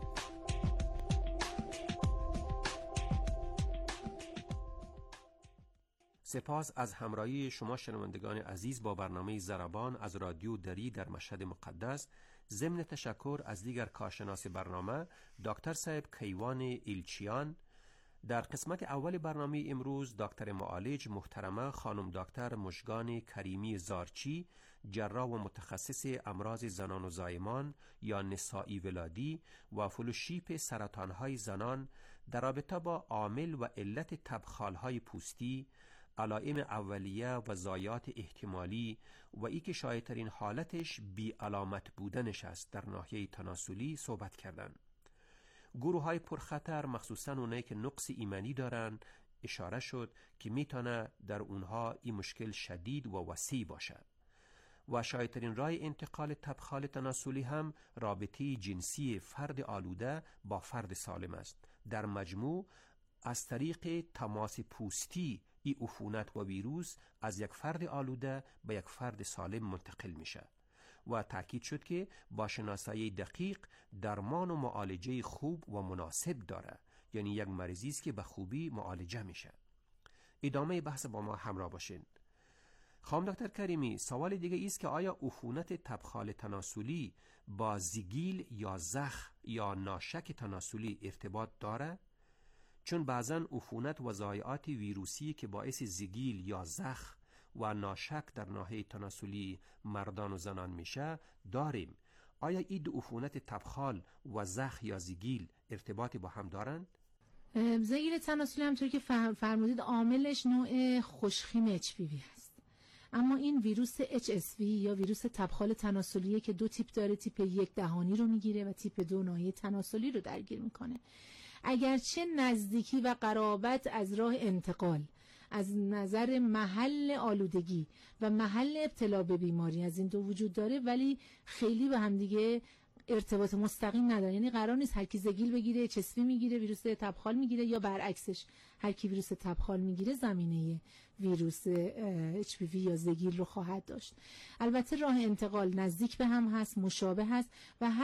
سپاس از همراهی شما شنوندگان عزیز با برنامه ضربان از رادیو دری در مشهد مقدس. ضمن تشکر از دیگر کارشناس برنامه دکتر صاحب کیوان ایلچیان. در قسمت اول برنامه امروز دکتر معالج محترمه خانم دکتر مژگان کریمی زارچی، جراح و متخصص امراض زنان و زایمان یا نسائی ولادی و فلوشیپ سرطانهای زنان در رابطه با عامل و علت تبخالهای پوستی، علائم اولیه و ضایعات احتمالی و ای که شایع‌ترین حالتش بی علامت بودنش است در ناحیه تناسلی صحبت کردند. گروه های پرخطر مخصوصاً اونایی که نقص ایمنی دارن اشاره شد که میتونه در اونها این مشکل شدید و وسیع باشه و شایع‌ترین راه انتقال تبخال تناسلی هم رابطه جنسی فرد آلوده با فرد سالم است. در مجموع از طریق تماس پوستی این عفونت و ویروس از یک فرد آلوده به یک فرد سالم منتقل میشه و تأکید شد که با شناسایی دقیق درمان و معالجه خوب و مناسب داره، یعنی یک مریضی است که به خوبی معالجه میشه. ادامه بحث با ما همراه باشین. خانم دکتر کریمی، سوال دیگه است که آیا عفونت تبخال تناسلی با زگیل یا زخم یا ناشک تناسلی ارتباط داره؟ چون بعضن عفونت و ضایعات ویروسی که باعث زگیل یا زخم و ناشک در ناحیه تناسلی مردان و زنان میشه داریم. آیا این دو عفونت تبخال و زخم یا زگیل ارتباطی با هم دارند؟ زگیل تناسلی همطور که فرمودید عاملش نوع خوشخیم اچ پی وی هست، اما این ویروس اچ اس وی یا ویروس تبخال تناسلیه که دو تیپ داره، تیپ یک دهانی رو میگیره و تیپ دو ناحیه تناسلی رو درگیر میکنه. اگرچه نزدیکی و قرابت از راه انتقال از نظر محل آلودگی و محل ابتلا به بیماری از این دو وجود داره، ولی خیلی به هم دیگه ارتباط مستقیم نداره. یعنی قرار نیست هر کی زگیل بگیره اچ اس وی میگیره، ویروس تبخال میگیره، یا برعکسش هر کی ویروس تبخال میگیره زمینه ویروس اچ پی وی یا زگیل رو خواهد داشت. البته راه انتقال نزدیک به هم هست، مشابه هست و